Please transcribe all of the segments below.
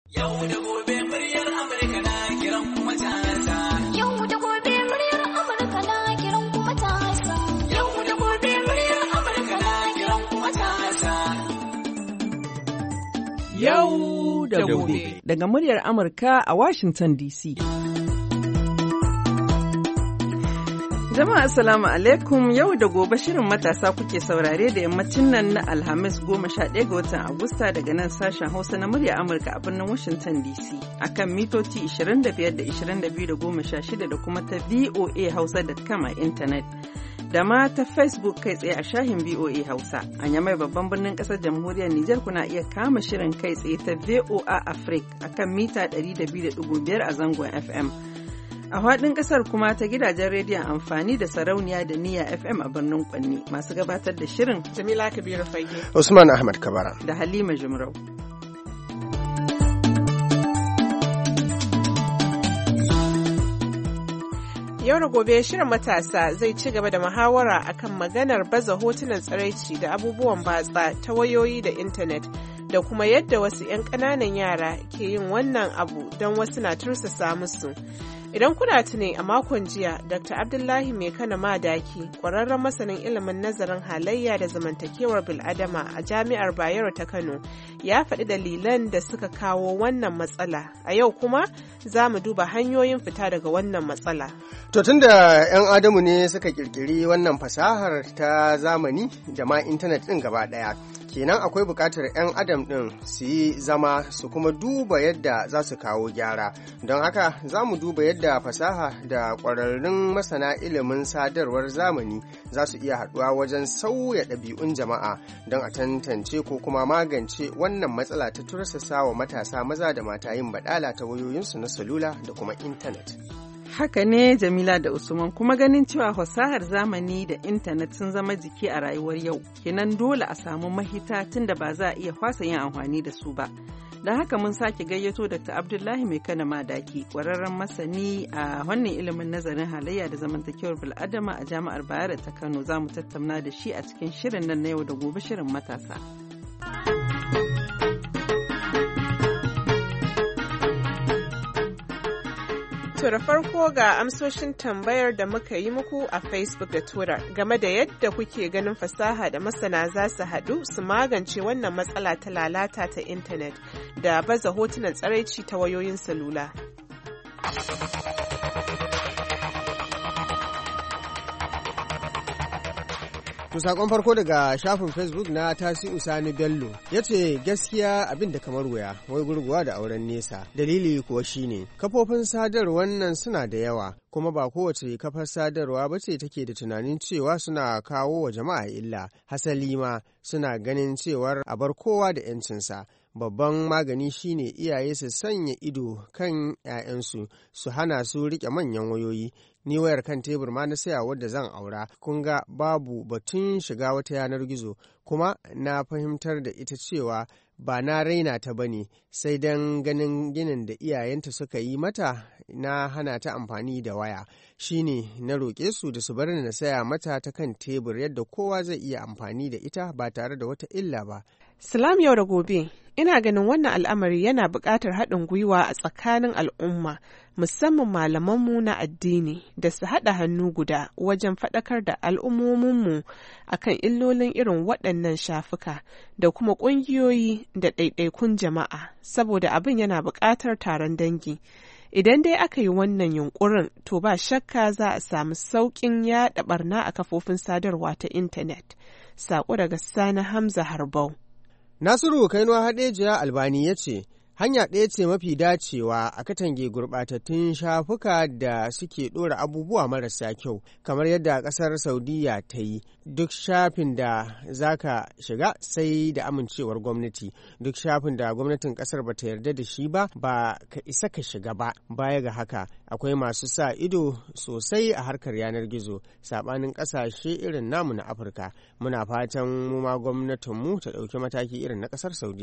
Yau da gobe muryar Amurka na kiran kuma ta. Yau da gobe muryar Amurka na kiran kuma ta. Yau da gobe muryar Amurka na kiran kuma ta. Yau da gobe. Daga muryar Amurka a Washington DC. Jama'a assalamu alaikum, yau da gobe shirin matasa kuke saurare da yammacin nan na Alhamis 11 ga watan Agusta daga nan sashen Hausa na murya Amurka a birnin Washington DC akan mitoci 25 da 22 da 16 da kuma ta VOA Hausa.com a intanet. Da ma ta Facebook kai tsaye a shahin VOA Hausa. A Yamai babban birnin kasar jamhuriyar Nijar kuna iya kama shirin kai tsaye ta VOA Africa akan mita 102.5 a zangon FM. A faɗin ƙasar kuma ta gidajen rediyon amfani da sarauniya da niyya FM a birnin Kwanni masu gabatar da shirin Jamila Kabiru Fage, Usman Ahmad Kabara da Halima Jumrau. Yau da gobe shirin matasa zai ci gaba da muhawara akan maganar baza hotunan tsiraici da abubuwan batsa ta wayoyi da intanet da kuma yadda wasu 'yan ƙananan yara ke yin wannan abu don wasu na tursasa musu. Idan kuna tuni a makon jiya, Dr. Abdullahi Maikana Madaki, ƙwararren masanin ilimin nazarin halayya da zamantakewar bil'adama a Jami'ar Bayero ta Kano, ya faɗi dalilan da suka kawo wannan matsala. A yau kuma za mu duba hanyoyin fita daga wannan matsala. To tunda 'yan Adamu ne suka ƙirƙiri wannan fasahar ta zamani da ma intanet ɗin gaba ɗaya. Kenan akwai buƙatar 'yan adam ɗin su yi zama su kuma duba yadda za su kawo gyara. Don haka za mu duba yadda fasaha da ƙwararrun masana ilimin sadarwar zamani za su iya haɗuwa wajen sauya ɗabi'un jama'a don a tantance ko kuma magance wannan matsala ta tursasa wa matasa maza da mata yin baɗala ta wayoyinsu na salula da kuma intanet. Haka ne Jamila da Usman, kuma ganin cewa fasahar zamani da intanet sun zama jiki a rayuwar yau, kenan dole a samu mahita tunda ba za a iya fasa yin amfani da su ba. Don haka mun sake gayyato Dr. Abdullahi Maikana Madaki, ƙwararren masani a wannan ilimin nazarin halayya da zamantakewar bil'adama a Jami'ar Bayero ta Kano. Za mu tattauna da shi a cikin shirin nan na yau da gobe, shirin matasa. To da farko ga amsoshin tambayar da muka yi muku a Facebook da Twitter game da yadda kuke ganin fasaha da masana za su haɗu su magance wannan matsala ta lalata ta intanet da baza hotunan tsiraici ta wayoyin salula. To sakon farko daga shafin Facebook na Tasi'u Sani Bello ya ce gaskiya abin da kamar wuya wai gurguwa da auren nesa. Dalili kuwa shine kafofin sadarwar nan suna da yawa kuma ba kowace kafar sadarwa ba ce take da tunanin cewa suna kawo wa jama'a illa. Hasali ma suna ganin cewar a bar kowa da 'yancinsa. Babban magani shine iyaye su sanya ido kan 'ya'yansu su hana su riƙe manyan wayoyi. Ni wayar kan tebur ma na saya wadda zan aura, kun ga babu batun shiga wata yanar gizo, kuma na fahimtar da ita cewa ba na raina ta bane sai dan ganin ginin da iyayenta suka yi mata na hana ta amfani da waya. Shine na roƙe su da su bar ni na saya mata ta kan tebur yadda kowa zai iya amfani da ita ba tare da wata illa ba. Salam yau da gobe. Ina ganin wannan al'amari yana buƙatar haɗin gwiwa a tsakanin al'umma, musamman malamanmu na addini, da su haɗa hannu guda wajen faɗakar da al'ummominmu akan illolin irin waɗannan shafuka da kuma ƙungiyoyi da ɗaiɗaikun jama'a, saboda abin yana buƙatar taron dangi. Idan dai aka yi wannan yunƙurin, to ba shakka za a samu sauƙin yaɗa ɓarna a kafofin sadarwa ta intanet. Saƙo daga Sani Hamza Harbau. Nasiru Kainuwa Hadejiya Albani ya ce, hanya ɗaya ce mafi dacewa a katange gurɓatattun shafuka da suke ɗora abubuwa marasa kyau, kamar yadda ƙasar Saudiya ta yi. Duk shafin da za ka shiga sai da amincewar gwamnati, duk shafin da gwamnatin ƙasar ba ta yarda da shi ba ka isa ka shiga ba. Baya ga haka, akwai masu sa ido sosai a harkar yanar gizo, saɓanin ƙasashe irin namu na Afirka. Muna fatan mu ma gwamnatinmu ta ɗauki mataki irin na ƙasar Saudiya.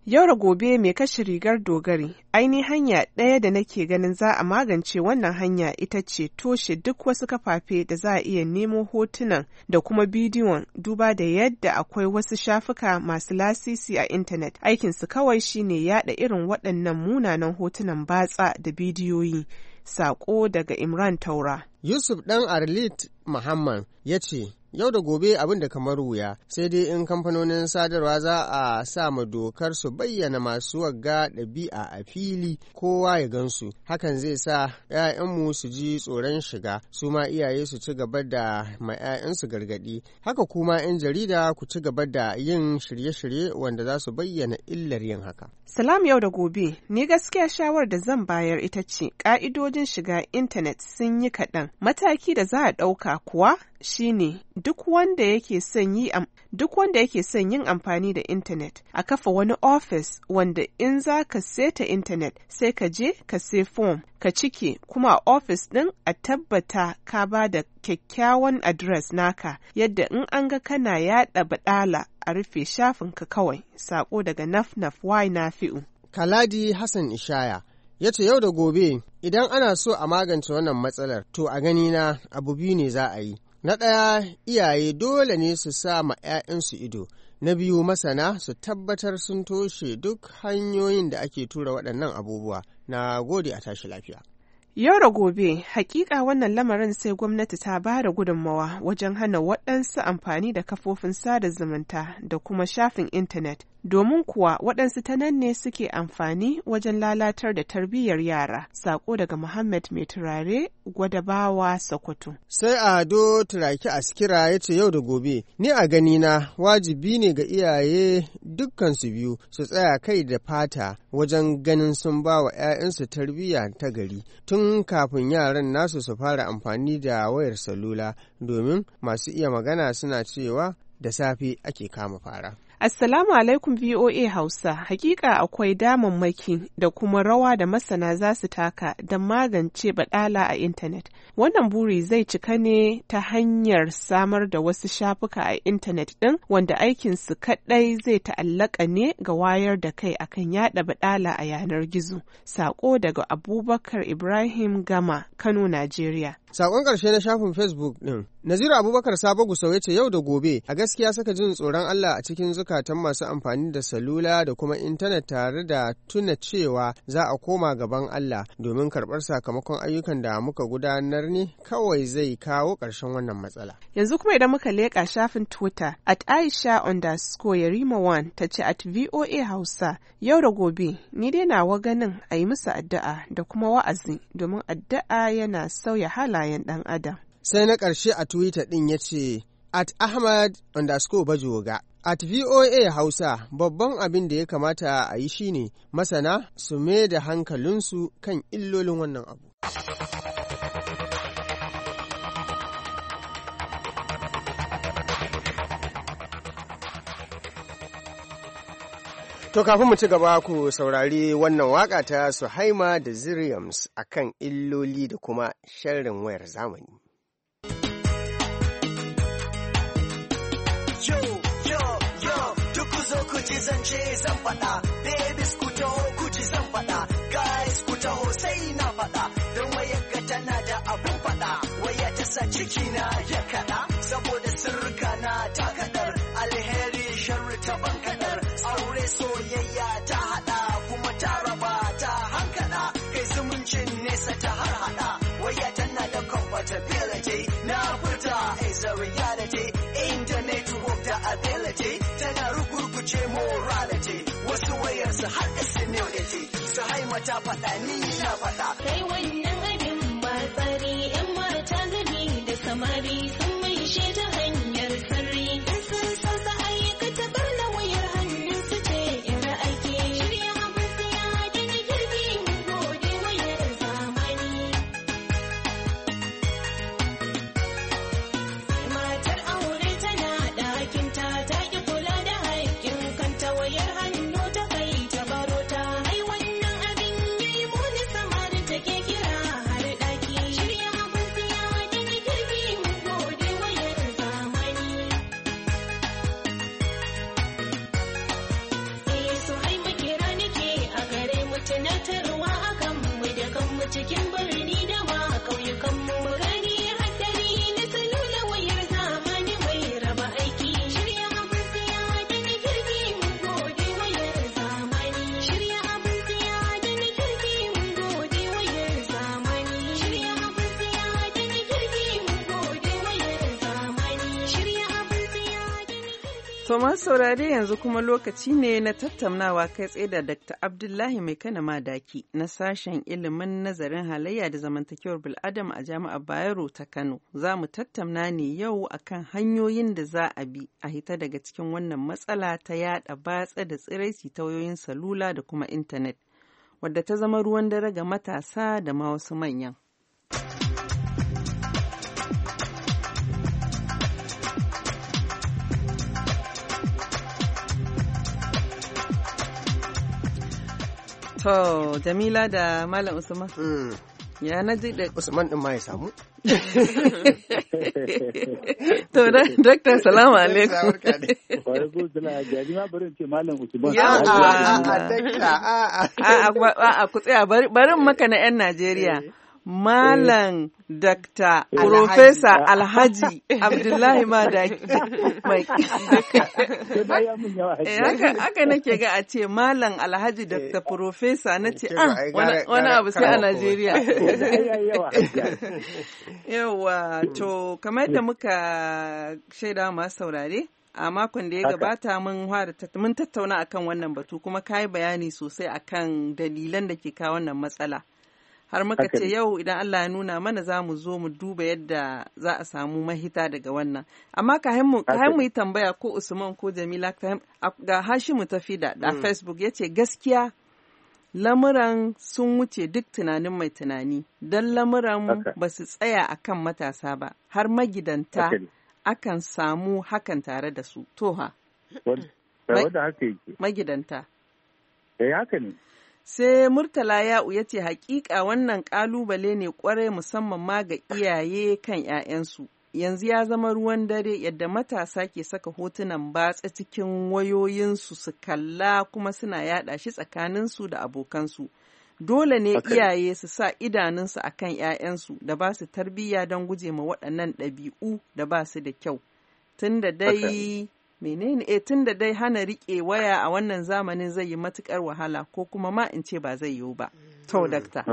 Yau da gobe mai kashe rigar dogari, ainihin hanya ɗaya da nake ganin za a magance wannan hanya ita ce toshe duk wasu kafafe da za a iya nemo hotunan da kuma bidiyon duba da yadda akwai wasu shafuka masu lasisi a intanet. Aikinsu kawai shine yaɗa irin waɗannan munanan hotunan batsa da bidiyoyi. Sako daga Imran Taura. Yusuf ɗan Arlit Muhammad ya ce, yau da gobe abin da kamar wuya, sai dai in kamfanonin sadarwa za a sa ma dokar su bayyana masu wagga ɗabi'a a fili kowa ya gansu. Hakan zai sa 'ya'yanmu su ji tsoron shiga, su ma iyaye su ci gaba da ma 'ya'yansu gargaɗi. Haka kuma 'yan jarida ku ci gaba da yin shirye-shirye wanda za su bayyana illar yin haka. Salam yau da gobe, ni gaskiya shawar da zan bayar ita ce ƙa'idojin shiga intanet sun yi kaɗan. Mataki da za a ɗauka kuwa shine duk wanda yake son yin amfani da intanet a kafa wani ofis wanda in za ka seta intanet sai ka je ka sai form ka cike, kuma a ofis ɗin a tabbata ka ba da kyakkyawan adres naka yadda in an ga kana yaɗa baɗala a rufe shafinka kawai. Sako daga Nafnaf Y Nafi'u. Kaladi Hassan Ishaya ya ce yau da gobe idan ana so a magance wannan matsalar to a ganina abu biyu ne za a yi. Na ɗaya, iyaye dole ne su sa ma 'ya'yansu ido. Na biyu, masana su tabbatar sun toshe duk hanyoyin da ake tura waɗannan abubuwa. Na gode, a tashi lafiya. Yau da gobe, hakika wannan lamarin sai gwamnati ta ba da gudunmawa wajen hana waɗansu amfani da kafofin sada zumunta da kuma shafin intanet, domin kuwa waɗansu ta nan ne suke amfani wajen lalatar da tarbiyyar yara. Sako daga Muhammad Mai Turare, Gwadabawa, Sokoto. Sai Ado Turaki Askira ya ce yau da gobe, ni a ganina wajibi ne ga iyaye dukkansu biyu su tsaya kai da fata wajen ganin sun ba wa 'ya'yansu tarbiyya ta gari tun kafin yaran nasu su fara amfani da wayar salula, domin masu iya magana suna cewa da safe ake kama fara. Assalamu alaikum VOA Hausa. Hakika akwai damammaki da kuma rawa da masana za su taka don magance baɗala a intanet. Wannan buri zai cika ne ta hanyar samar da wasu shafuka a intanet ɗin wanda aikinsu kaɗai zai ta'allaka ne ga wayar da kai akan yaɗa baɗala a yanar gizo. Sako daga Abubakar Ibrahim Gama, Kano, Najeriya. Sakon ƙarshe na shafin Facebook ɗin, Naziru Abubakar Sabo Gusau ya ce yau da gobe a gaskiya saka jin tsoron Allah a cikin zukatan masu amfani da salula da kuma intanet tare da tuna cewa za a koma gaban Allah domin karɓar sakamakon ayyukan da muka gudanar ne kawai zai kawo ƙarshen wannan matsala. Yanzu kuma idan muka leƙa shafin Twitter @Aisha_Yarima1 ta ce @VOA Hausa, yau da gobe ni dai nawa ganin a yi musu addu'a da kuma wa'azi domin addu'a yana sauya halayen ɗan adam. Sai na ƙarshe a Twitter ɗin ya ce @Ahmad_Bajoga @VOA Hausa, babban abin da ya kamata a yi shine masana su mai da hankalinsu kan illolin wannan abu. To kafin mu ci gaba ku saurari wannan waka ta Suhaima da Ziriams akan illoli da kuma sharrin wayar zamani. Kuji zance zan faɗa, babies ku taho kuji zan faɗa, guys ku taho sai na faɗa, don wayar ga tana da abun faɗa, waya ta sa ciki na ya kaɗa, saboda sirrika na ta kaɗar, alheri sharri ta ban kaɗar, aure soyayya ta haɗa, kuma ta raba ta hankala, kai zumuncin nesa ta har haɗa, waya tana da compatibility, na furta is a reality, internet work da ability, tana ce morality, wasu wayarsu har da senility, su haima ta faɗa ni na faɗa. Kai wannan abin ba tsari, 'yan mata gani da samari sun mai shi ta hanyar sarri. In sun san sa aikata barna wayar hannun su ce yara ake. Shirya abin siya da na girki mun gode wayar zamani. Matar aure tana ɗakinta ta ƙi kula da wayar hannu ta kai ta baro ta, ai wannan abin yayi muni samari take kira tunatarwa akan mu da kanmu cikin birni da ma ƙauyukanmu. Mu gani haddari na salula wayar zamani mai raba aiki. Shirya abin siya da na kirki mun gode wayar zamani. Shirya abin siya da na kirki mun gode wayar zamani. Shirya abin siya da na kirki mun gode wayar zamani. Shirya abin siya da na kirki. To masu saurare yanzu kuma lokaci ne na tattaunawa kai tsaye da Dr. Abdullahi Mai Kana Madaki na sashen ilimin nazarin halayya da zamantakewar bil'adama a Jami'ar Bayero ta Kano. Za mu tattauna ne yau akan hanyoyin da za a bi a hita daga cikin wannan matsala ta yada batsa da tsiraici ta wayoyin salula da kuma intanet, wadda ta zama ruwan dare ga matasa da ma wasu manyan. To, Jamila da Malam Usman. Ya na ji da Usman din ma ya samu. To, Dakta, salamu alaikum. A ku tsaya, barin maka na 'yan Najeriya. Malam Dr. Profesa Alhaji Abdullahi Madaki mai haka nake ga a ce Malam Alhaji Dr. Profesa na ce wani abu sai a Najeriya. Yawa, to kamar da muka shaida masu saurare a makon da ya gabata mun tattauna akan wannan batu kuma ka yi bayani sosai akan dalilan da ke kawo wannan matsala. Har muka ce yau idan Allah ya nuna mana za mu zo mu duba yadda za a samu mahita daga wannan. Amma ka mu yi tambaya ko Usman ko Jamila ga Hashimu tafi da Facebook ya ce gaskiya lamuran sun wuce duk tunanin mai tunani don lamuran ba su tsaya akan matasa ba har magidanta akan samu hakan tare da su. Toha. Magidanta. Haka ne. Sai Murtala Ya'u ya ce hakika wannan kalubale ne kwarai musamman ma ga iyaye kan 'ya'yansu. Yanzu ya zama ruwan dare yadda matasa ke saka hotunan batsa cikin wayoyinsu su kalla kuma suna yada shi tsakaninsu da abokansu. Dole ne iyaye su sa idanunsu a kan 'ya'yansu da ba su tarbiyya don guje ma waɗannan ɗabi'u da ba su da kyau. Tunda dai tun da dai hana riƙe waya a wannan zamanin zai yi matuƙar wahala ko kuma ma in ce ba zai yiwu ba. To, Dakta.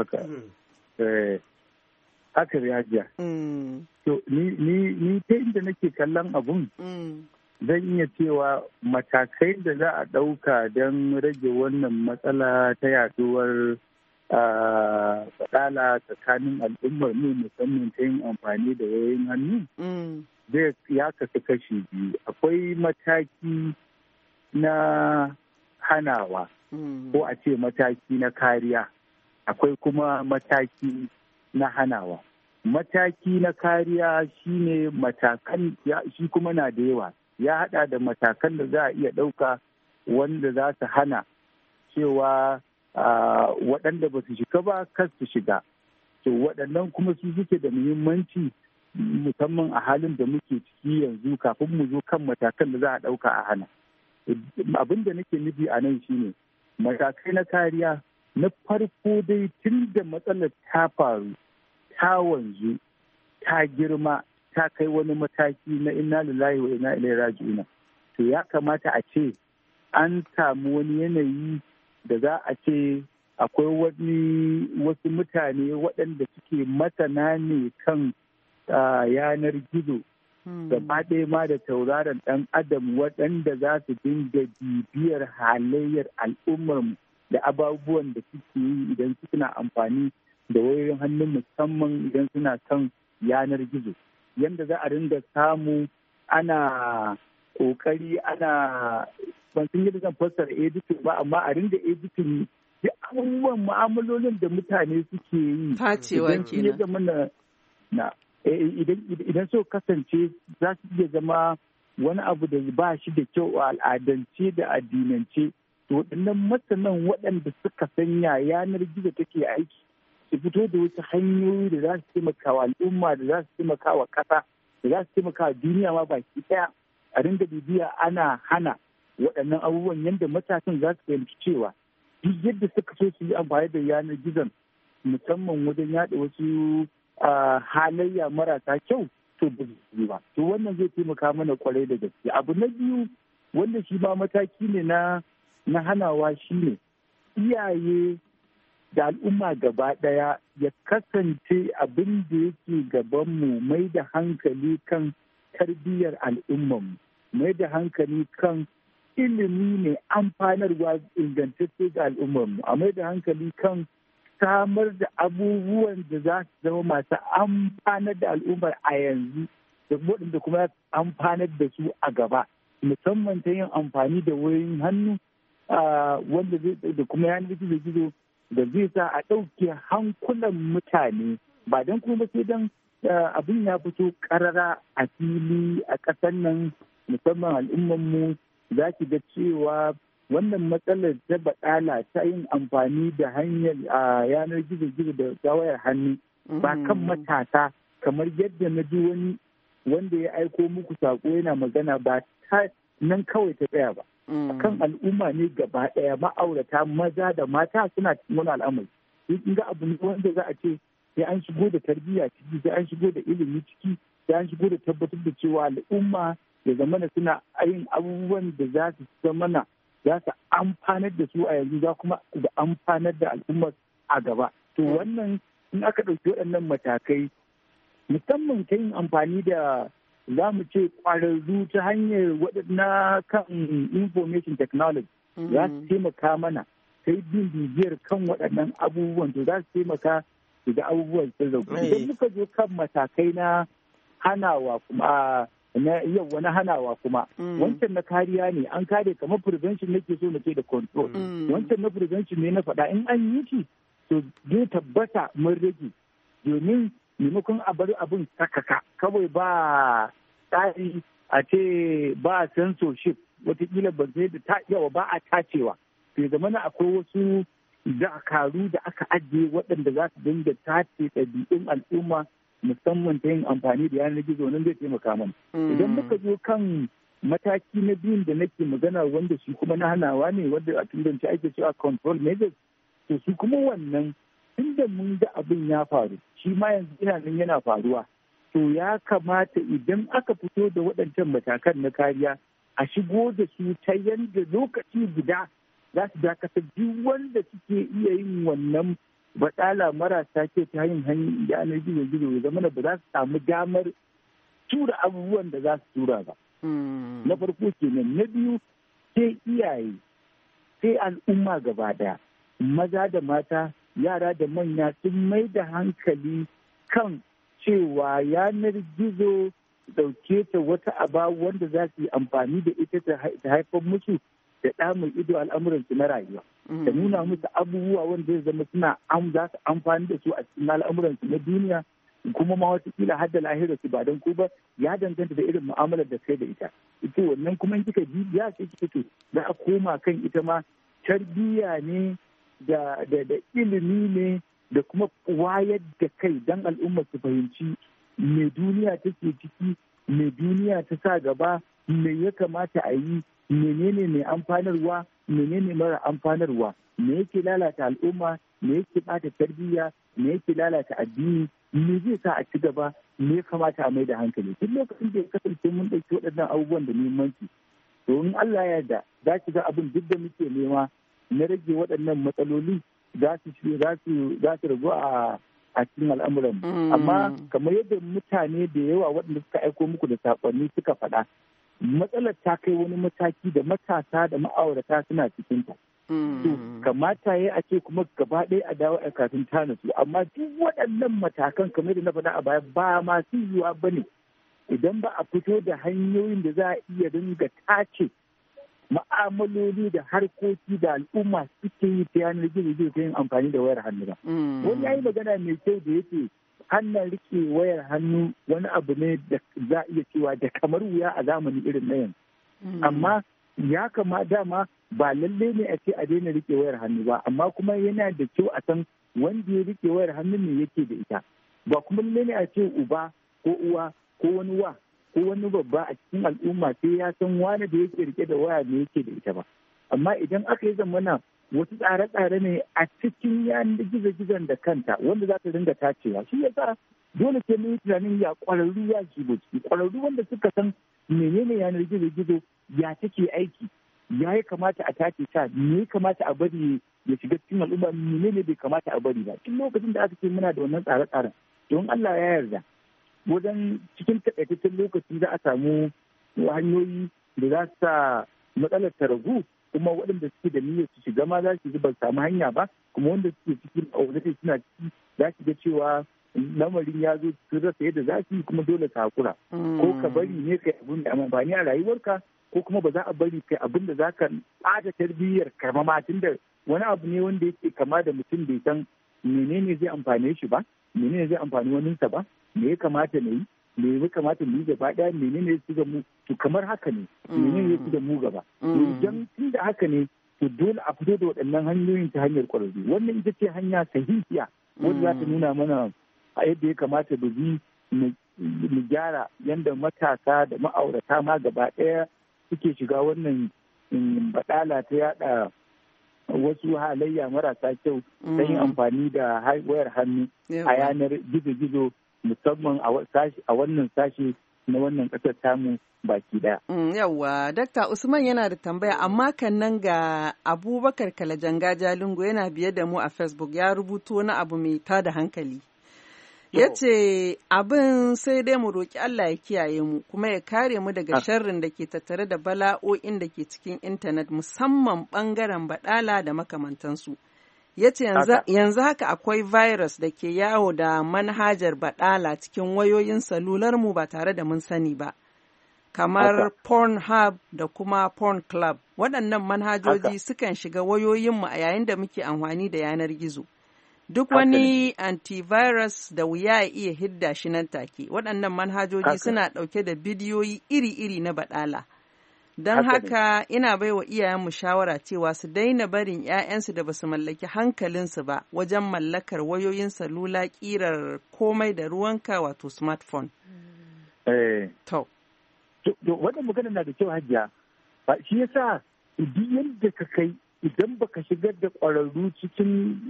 Haka riyajiya. To, ni ta inda nake kallon abun zan iya cewa matakai da za a ɗauka don rage wannan matsala ta yaduwar faɗala tsakanin al'ummar mu musamman ta yin amfani da wayoyin hannu. Ya kasu kashi biyu. Akwai mataki na hanawa ko a ce mataki na kariya. Akwai kuma mataki na hanawa. Mataki na kariya shine matakan shi kuma na da yawa. Ya hada da matakan da za a iya ɗauka wanda za su hana cewa waɗanda ba su shiga ba kar su shiga. To waɗannan kuma su suke da muhimmanci musamman a halin da muke ciki yanzu kafin mu zo kan matakan da za a ɗauka a hana. Abin da nake nufi a nan shine matakai na kariya na farko dai tun da matsalar ta faru ta wanzu ta girma ta kai wani mataki na inna lillahi wa inna ilaihi raji'un. To ya kamata a ce an samu wani yanayi da za a ce akwai wasu mutane waɗanda suke masana ne kan yanar gizo gaba ɗaya ma da tauraron ɗan adam waɗanda za su dinga bibiyar halayyar al'ummarmu da abubuwan da suke yi idan suna amfani da wayoyin hannun musamman idan suna kan yanar gizo yadda za a ringa samu ana ƙoƙari ana ban sun yi zan fassara editing ba amma a ringa editing duk abubuwan mu'amalolin da mutane suke yi tacewa kenan idan so kasance za su iya zama wani abu da ba shi da kyau a al'adance da addinance to waɗannan masanan waɗanda suka sanya yanar gizo take aiki su fito da wasu hanyoyi da za su taimaka wa al'umma da za su taimaka wa ƙasa da za su taimaka wa duniya ma baki ɗaya a rinda bibiya ana hana waɗannan abubuwan yadda matasan za su fahimci cewa duk yadda suka so su yi amfani da yanar gizon musamman wajen yaɗa wasu halayya marasa kyau to ba su ba. To wannan zai taimaka mana kwarai da gaske. Abu na biyu wanda shi ma mataki ne na hanawa shi ne iyaye da al'umma gaba ɗaya ya kasance abin da yake gabanmu mai da hankali kan tarbiyyar al'ummanmu, mai da hankali kan ilimi ne amfanarwa ingantacce ga al'ummarmu, a mai da hankali kan samar da abubuwan da za su zama masu amfanar da al'ummar a yanzu da waɗanda kuma amfanar da su a gaba, musamman ta yin amfani da wayoyin hannu wanda zai da kuma yanar gizo-gizo da zai sa a ɗauke hankulan mutane ba don kuma sai don abin ya fito ƙarara a fili a ƙasar nan musamman al'ummarmu za ki ga cewa wannan matsalar ta baɗala ta yin amfani da hanyar yanar gizo-gizo da wayar hannu ba kan matasa kamar yadda na ji wani wanda ya aiko muku saƙo yana magana ba ta nan kawai ta tsaya ba. Kan al'umma ne gaba ɗaya ma'aurata maza da mata suna cikin wani al'amari. In ga abu ne wanda za a ce sai an shigo da tarbiyya ciki, sai an shigo da ilimi ciki, sai an shigo da tabbatar da cewa al'umma ya zamana suna yin abubuwan da za su zamana za su amfanar da su a yanzu za kuma da amfanar da al'ummar a gaba. To wannan in aka ɗauki waɗannan matakai musamman ta yin amfani da za mu ce ƙwararru ta hanyar waɗanda kan information technology za su taimaka mana sai bin bibiyar kan waɗannan abubuwan to za su taimaka su ga abubuwan sun ragu. Idan muka zo kan matakai na hanawa kuma na hanawa kuma wancan na kariya ne an kare kamar prevention nake so na ce da control wancan na prevention ne na faɗa in an yi shi to zai tabbata mun rage domin maimakon a bar abin sakaka kawai ba tsari a ce ba censorship watakila ba zai da yawa ba a tacewa to zamana akwai wasu dakaru da aka ajiye waɗanda za su dinga tace ɗabi'un al'umma musamman ta yin amfani da yanar gizo nan zai taimaka mana. Idan muka zo kan mataki na biyun da nake magana wanda shi kuma na hanawa ne wanda a turanci ake cewa control measures to su kuma wannan inda mun ga abin ya faru shi ma yanzu ina nan yana faruwa to ya kamata idan aka fito da waɗancan matakan na kariya a shigo da su ta yanda lokaci guda za su dakatar duk wanda suke iya yin wannan baɗala marasa ke ta yin hanyar yanar gizo-gizo ya zama ba za su samu damar tura abubuwan da za su tura ba. Na farko kenan. Na biyu sai iyaye sai al'umma gaba daya maza da mata yara da manya sun mai da hankali kan cewa yanar gizo dauke ta wata aba wanda za su yi amfani da ita ta haifar musu da ɗa mai ido al'amuransu na rayuwa. Da nuna musu abubuwa wanda zai zama suna za su amfani da su a cikin al'amuransu na duniya kuma ma watakila har da lahirarsu ba don ko ba ya danganta da irin mu'amalar da kai da ita. Ita wannan kuma in kika bibiya sai kika ce za a koma kan ita ma tarbiyya ne da ilimi ne da kuma wayar da kai don al'umma su fahimci me duniya take ciki me duniya ta sa gaba me ya kamata a yi menene mai amfanarwa menene mara amfanarwa me yake lalata al'umma me yake bata tarbiyya me yake lalata addini me zai sa a ci gaba me ya kamata a mai da hankali duk lokacin da ya kasance mun ɗauki waɗannan abubuwan da muhimmanci to in Allah ya yarda za ki ga abin duk da muke nema na rage waɗannan matsaloli za su ragu a cikin al'amuran amma kamar yadda mutane da yawa waɗanda suka aiko muku da saƙonni suka faɗa matsalar ta kai wani mataki da matasa da ma'aurata suna cikinta. To kamata ya a ce kuma gaba ɗaya a dawo a kafin ta nasu amma duk waɗannan matakan kamar da na faɗa a baya ba masu yiwuwa ba ne idan ba a fito da hanyoyin da za a iya dinga tace ma'amaloli da harkoki da al'umma suke yi ta yanar gizo ta yin amfani da wayar hannu ba. Wani ya yi magana mai kyau da yake hannun rike wayar hannu wani abu ne da za a iya cewa da kamar wuya a zamani irin na yanzu. Amma ya kama dama ba lalle ne a ce a daina rike wayar hannu ba amma kuma yana da kyau a san wanda ya rike wayar hannu ne yake da ita. Ba kuma lalle ne a ce uba ko uwa ko wani wa ko wani babba a cikin al'umma sai ya san wani da yake rike da waya ne yake da ita ba. Amma idan aka yi zamana wasu tsare-tsare ne a cikin yanar gizo-gizon da kanta wanda za ta dinga tacewa. Shi yasa dole sai mun yi tunanin ya ƙwararru ya shigo ciki, ƙwararru wanda suka san menene yanar gizo-gizo ya take aiki, ya yi kamata a tace ta, me ya kamata a bari ya shiga cikin al'umma, menene bai kamata a bari ba. Cikin lokacin da aka ce muna da wannan tsare-tsaren, don Allah ya yarda wajen cikin takaitaccen lokaci za a samu hanyoyi da za su sa matsalar ta ragu, kuma waɗanda suke da niyyar su shiga ma za su ji ba samu hanya ba, kuma wanda suke cikin aure suna ciki za su ga cewa lamarin ya zo sun rasa yadda za su yi, kuma dole ka hakura ko ka bari ne kai abin da amfani a rayuwarka, ko kuma ba za a bari kai abin da za ka ɓata tarbiyyar karmama, tun da wani abu ne wanda yake kama da mutum bai san menene zai amfane shi ba, menene zai amfani waninsa ba, me ya kamata na yi, me ya kamata mu yi gaba ɗaya, menene ya shiga mu, to kamar haka ne menene ya shiga mu gaba. To idan tun da haka ne, to dole a fito da waɗannan hanyoyin ta hanyar ƙwararru. Wannan ita ce hanya sahihiya wanda za ta nuna mana a yadda ya kamata da bi mu gyara yadda matasa da ma'aurata ma gaba ɗaya suke shiga wannan baɗala ta yada wasu halayya marasa kyau ta yin amfani da wayar hannu a yanar gizo-gizo, musamman a wannan sashe na wannan ƙasar tamu baki daya. Yawwa, Dr. Usman yana da tambaya, amma kan nan ga Abubakar Kalajanga Jalingo yana biye da mu a Facebook ya rubuto wani abu mai tada hankali. Ya ce abin sai dai mu roƙi Allah ya kiyaye mu kuma ya kare mu daga sharrin da ke tattare da bala'o'in da ke cikin intanet, musamman ɓangaren baɗala da makamantansu. Ya ce yanzu haka akwai virus da ke yawo da manhajar baɗala cikin wayoyin salular mu ba tare da mun sani ba, kamar Pornhub da kuma Porn Club. Waɗannan manhajoji sukan shiga wayoyinmu a yayin da muke amfani da yanar gizo. Duk wani antivirus da wuya ya iya hidda shi nan take. Waɗannan manhajoji suna ɗauke da bidiyoyi iri-iri na baɗala. Don haka ina baiwa iyayenmu shawara cewa su daina barin 'ya'yansu da basu mallaki hankalinsu ba wajen mallakar wayoyin salula ƙirar komai da ruwanka, wato smartphone. To, wannan magana na da kyau, Hajiya. Shi yasa duk yadda ka kai, idan baka shigar da ƙwararru cikin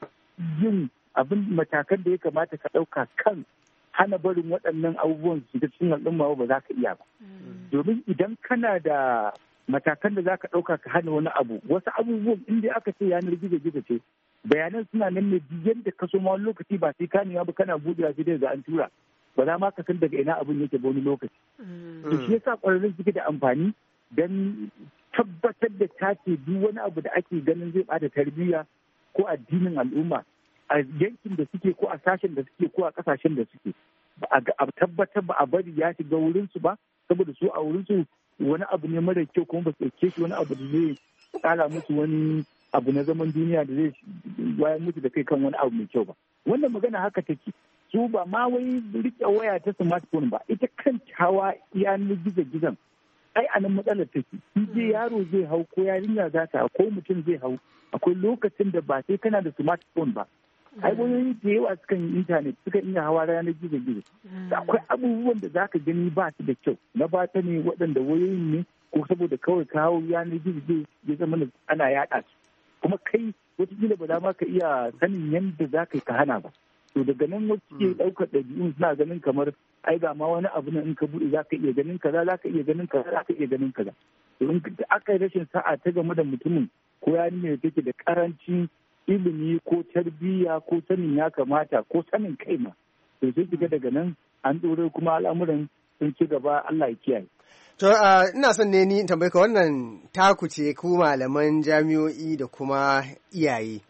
yin abin matakan da ya kamata ka ɗauka kan hana barin waɗannan abubuwan su cikin al'umma ba za ka iya ba. Domin idan kana da matakan da za ka ɗauka ka hana wani abu, wasu abubuwan inda aka ce yanar gizo-gizo ce, bayanan suna nan ne yadda ka so ma wani lokaci ba sai ka nema ba, kana buɗewa sai dai ga an tura, ba za ma ka san daga ina abin yake ba wani lokaci. To shi yasa ƙwararrun suke da amfani don tabbatar da tace duk wani abu da ake ganin zai bada tarbiyya ko addinin al'umma a yankin da suke, ko a sashen da suke, ko a kasashen da suke, a tabbatar ba a bari ya shiga wurinsu ba, saboda su a wurinsu wani abu ne mara kyau, kuma ba su ɗauke shi wani abu da zai tsara musu wani abu na zaman duniya da zai wayar musu da kai kan wani abu mai kyau ba. Wannan magana haka take. Su ba ma wai rike waya ta smartphone ba, ita kanta hawa yanar gizo-gizon ai anan matsalar take. In je yaro zai hau, ko yarinya za ta hau, ko mutum zai hau, akwai lokacin da ba sai kana da smartphone ba. Ai wayoyi da yawa sukan yi intanet, sukan iya hawa yanar gizo-gizo. Akwai abubuwan da zaka gani ba su da kyau, na bata ne waɗanda wayoyin ne, ko saboda kawai ka hau yanar gizo ya zama ana yaɗa su, kuma kai wataƙila ba za ma ka iya sanin yadda za ka yi ka hana ba. To daga nan wasu ke ɗaukar ɗabi'un suna ganin kamar ai ga ma wani abu na in ka buɗe za ka iya ganin kaza, za ka iya ganin kaza, za ka iya ganin kaza. To in aka yi rashin sa'a ta game da mutumin ko yarinya da take da ƙarancin ilimi ko tarbiyya ko sanin ya kamata ko sanin kai ma, to sai kiga daga nan an ɗore kuma al'amuran sun ci gaba. Allah ya kiyaye. To ina son ne ni tambaye ka, wannan taku ce ku malaman jami'o'i da kuma iyaye.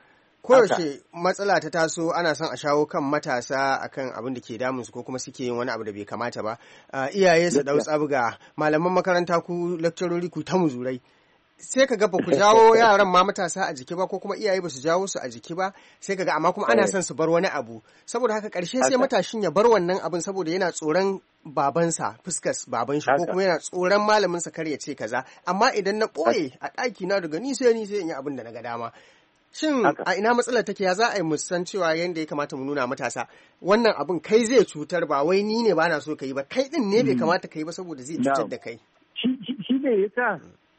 Koyaushe matsala ta taso ana son a shawo kan matasa akan abin da ke damunsu ko kuma suke yin wani abu da bai kamata ba. Iyaye su dau tsabga, malaman makaranta ku lecturori ku ta muzurai. Sai ka ga ba ku jawo yaran ma matasa a jiki ba, ko kuma iyaye ba su jawo su a jiki ba, sai ka ga amma kuma ana son su bar wani abu. Saboda haka ƙarshe sai matashin ya bar wannan abin saboda yana tsoron babansa, fuskas baban shi, ko kuma yana tsoron malaminsa kar ya ce kaza. Amma idan na ɓoye a ɗaki na daga ni sai in yi abin da na ga dama. Shin a ina matsalar take? Ya za a yi mu san cewa yadda ya kamata mu nuna matasa wannan abin kai zai cutar, ba wai ni ne ba na so ka yi ba, kai din ne bai kamata ka yi ba saboda zai cutar da kai. Shi ne yasa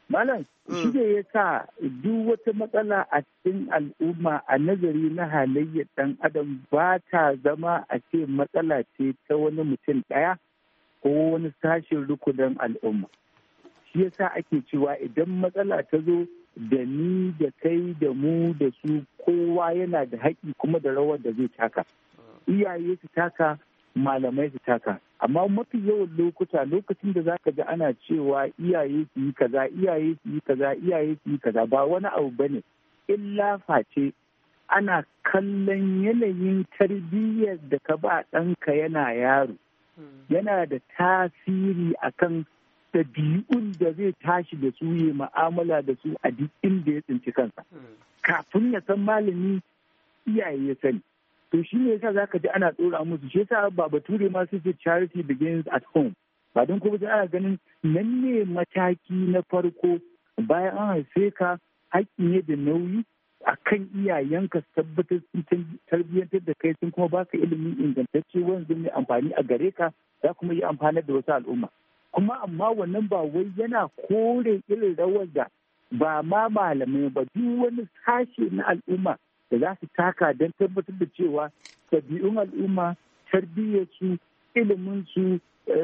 Malam, shi ne ya sa duk wata matsala a cikin al'umma a nazari na halayyar ɗan adam ba ta zama a ce matsala ce ta wani mutum ɗaya ko wani sashen rukunin al'umma. Shi ya sa ake cewa idan matsala ta zo da ni da kai da mu da su kowa yana da haƙƙi kuma da rawar da zai taka. Iyaye su taka, malamai su taka. Amma mafi yawan lokuta lokacin da za ka ga ana cewa iyaye su yi kaza, iyaye su yi kaza, iyaye su yi kaza ba wani abu ba ne. Illa face ana kallon yanayin tarbiyyar da ka ba ɗanka yana yaro. Yana da tasiri akan ɗabi'un da zai tashi da su yi ma'amala da su a duk inda ya tsinci kansa. Kafin ya san malami iyaye ya sani. To shi ne yasa zaka ji ana tsora musu, shi yasa ba bature ma suke charity begins at home. Ba don kuma ana ganin nan ne mataki na farko bayan an haife ka haƙƙi ne da nauyi a kan iyayenka su tabbatar sun tarbiyyantar da kai sun kuma baka ilimin ingantacce wanda mai amfani a gare ka za kuma yi amfanar da wasu al'umma. Kuma amma wannan ba wai yana kore irin rawar da ba ma malamai ba duk wani sashe na al'umma da za su taka don tabbatar da cewa ɗabi'un al'umma, tarbiyyarsu, iliminsu,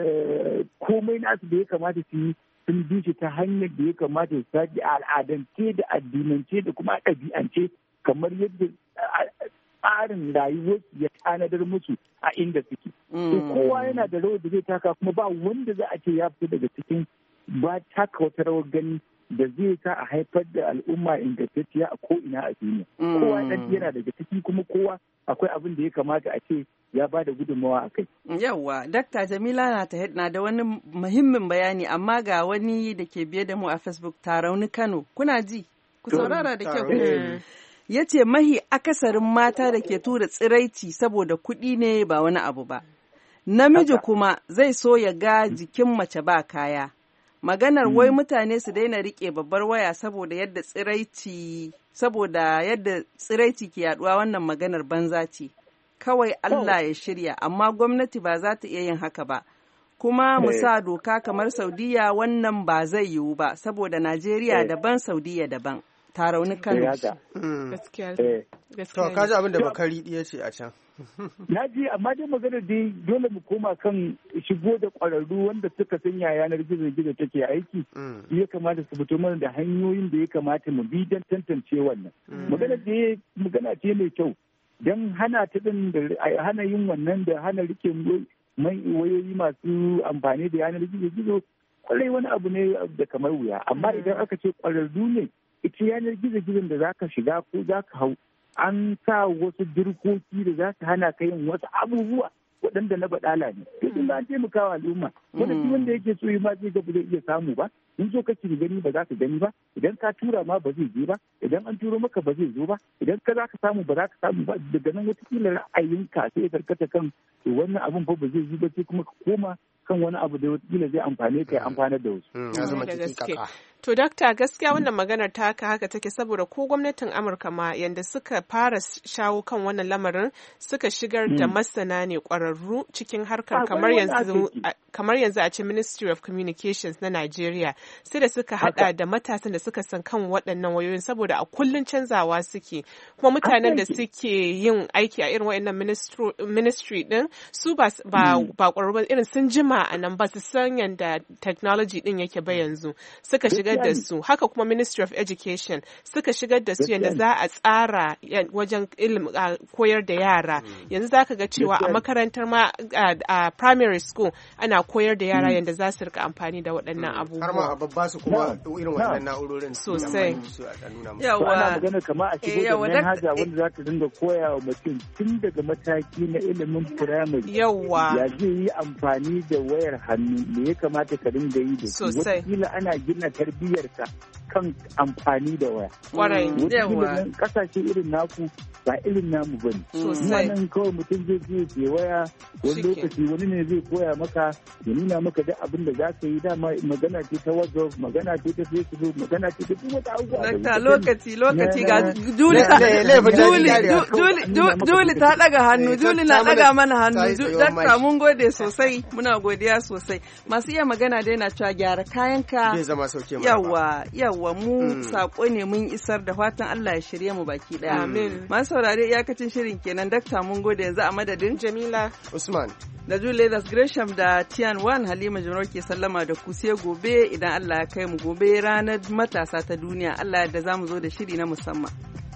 komai nasu da ya kamata su yi sun bi shi ta hanyar da ya kamata su sake al'adance da addinance da kuma ɗabi'ance kamar yadda tsarin rayuwarsu ya tanadar musu a inda suke. Kowa yana da rawar da zai taka kuma ba wanda za a ce ya fito daga cikin ba taka wata rawar gani da zai sa a haifar da al'umma ingantacciya a ko'ina a duniya. Kowa ɗan yana daga ciki kuma kowa akwai abin da ya kamata a ce ya ba da gudunmawa a kai. Yawwa, Dakta Jamila na da wani muhimmin bayani amma ga wani da ke biye da mu a Facebook Tarauni Kano. Kuna ji? Ku saurara da kyau. Ya ce mahi akasarin mata da ke tura tsiraici saboda kuɗi ne ba wani abu ba. Namiji kuma zai so ya ga jikin mace ba kaya. Maganar wai mutane su daina rike babbar waya saboda yadda tsiraici ke yaduwa wannan maganar banza ce. Kawai Allah ya shirya, amma gwamnati ba za ta iya yin haka ba. Kuma mu sa doka kamar Saudiya wannan ba zai yiwu ba, saboda Najeriya daban Saudiya daban. Tarauni Kano. Gaskiya. To, ka ji abin da Bakari ɗiya ce a can. Na ji, amma dai magana dai dole mu koma kan shigo da ƙwararru wanda suka sanya yanar gizo-gizo take aiki. Ya kamata su fito mana da hanyoyin da ya kamata mu bi don tantance wannan. Magana ce mai kyau. Don hana ta din da hana yin wannan da hana rike wayoyi masu amfani da yanar gizo-gizo kwarai wani abu ne da kamar wuya. Amma idan aka ce ƙwararru ne, ita yanar gizo-gizon da za ka shiga ko za ka hau an sa wasu dirkoki da za su hana ka yin wasu abubuwa waɗanda na baɗala ne. Duk da an taimaka wa al'umma. Wanda yake so yi ma zai ga ba zai iya samu ba. In so kake gani ba za ka gani ba. Idan ka tura ma ba zai je ba. Idan an turo maka ba zai zo ba. Idan ka za ka samu ba za ka samu ba. Daga nan watakila ra'ayinka sai ya karkata kan wannan abun fa ba zai yi ba sai kuma ka koma kan wani abu da watakila zai amfane ka ya amfanar da wasu. Ya zama cikin kaka. To, Dakta, gaskiya wannan maganar ta haka take saboda ko gwamnatin Amurka ma yanda suka fara shawo kan wannan lamarin suka shigar da masana ne ƙwararru cikin harkar kamar yanzu a ce Ministry of Communications na Nigeria sai da suka hada da matasan da suka san kan waɗannan wayoyin saboda a kullun canzawa suke kuma mutanen da suke yin aiki a irin waɗannan ministry din su ba ƙwararru ba irin sun jima a nan ba su san yanda technology din yake ba yanzu suka shiga da su haka kuma Ministry of Education suka shigar da su yadda za a tsara wajen koyar da yara yanzu za ka ga cewa a makarantar ma a primary school ana koyar da yara yadda za su rika amfani da waɗannan abubuwa har ma a babba su kuma irin waɗannan na'urorin sosai yawa ana magana kamar a cikin da manhaja wanda za ta dinga koya wa mutum tun daga mataki na ilimin primary yawa ya zai yi amfani da wayar hannu me ya kamata ka dinga yi da shi wataƙila ana gina tarbiyyarka kan amfani da waya. Kwarai. Kasashe irin naku ba irin namu ba ne. Sosai. Nan kawai mutum zai je ke waya wani lokaci wani ne zai koya maka ya nuna maka duk abin da za ka yi dama magana ce ta WhatsApp, magana ce ta Facebook, magana ce ta duk wata abubuwa. Lokaci ga Juli ta daga hannu, Juli na daga mana hannu. Dakta mun gode sosai, muna godiya sosai. Masu iya magana dai na cewa gyara kayanka. Zai zama sauke mana. Yawa mu sako ne mun isar da fatan Allah ya shirye mu baki daya. Amin. Saurare iyakacin shirin kenan. Dakta mun gode. Yanzu a madadin Jamila Usman da Julie Gresham da Tian Wan, Halima Jumar ke sallama da ku sai gobe idan Allah ya kai mu. Gobe ranar matasa ta duniya, Allah yadda za mu zo da shiri na musamman.